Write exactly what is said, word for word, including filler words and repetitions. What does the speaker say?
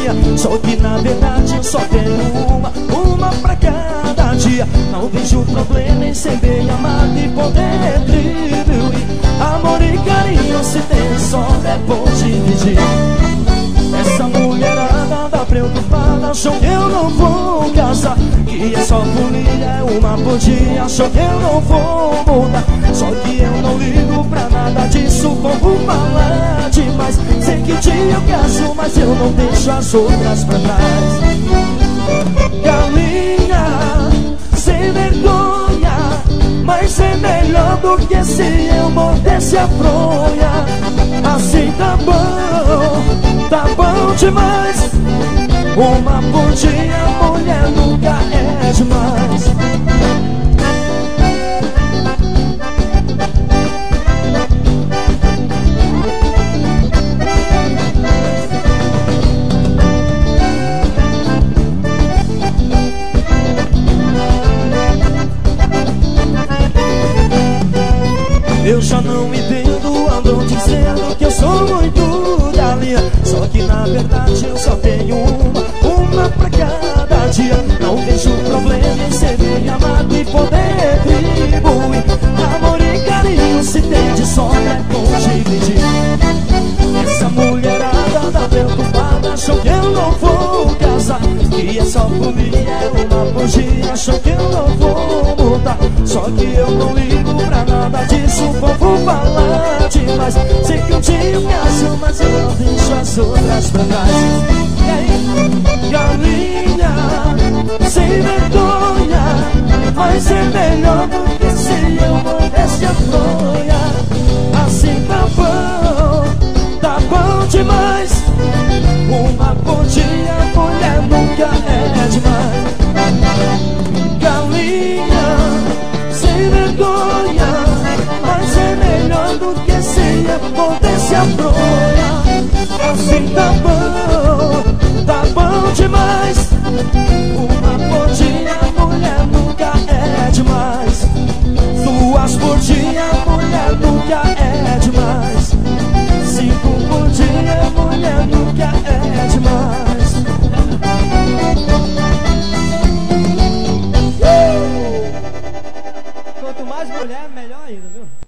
galinha. Só que na verdade eu só tenho uma, uma pra cada dia. Não vejo problema em ser bem amado e poder retribuir. Amor e carinho se tem só é bom dividir. Essa mulherada tá preocupada, achou que eu não vou casar, que é só folia, é uma por dia, achou que eu não vou mudar. Só que eu não ligo pra nada disso, o povo fala demais. Sei que um dia eu caso, mas eu não deixo as outras pra trás. Galinha, sem vergonha, mas é melhor do que se eu mordesse a fronha. Assim tá bom, tá bom demais. Uma por dia, mulher nunca é demais. Eu já não me entendo, andam dizendo que eu sou muito galinha. Só que na verdade eu só tenho uma, uma pra cada dia. Não vejo problema em ser bem amado e poder retribuir. Amor e carinho se tem de sobra é bom dividir. Essa mulherada tá preocupada, achou que eu não vou casar, que é só comigo, é uma por dia, achou que eu não vou mudar. Só que eu não ligo pra nada disso, o povo fala demais. Sei que um dia eu caso, mas eu não deixo as outras pra trás. E aí, galinha, sem vergonha, mas é melhor do que se eu mordesse a fronha. Assim tá bom, tá bom demais. Uma por dia, mulher nunca é demais. Galinha, sem vergonha, mas é melhor do que se eu mordesse a fronha. Assim tá bom, tá bom demais. Uma por dia, mulher nunca é demais. Duas por dia, mulher nunca é demais. Cinco por dia, mulher nunca é demais. Quanto mais mulher, melhor ainda, viu?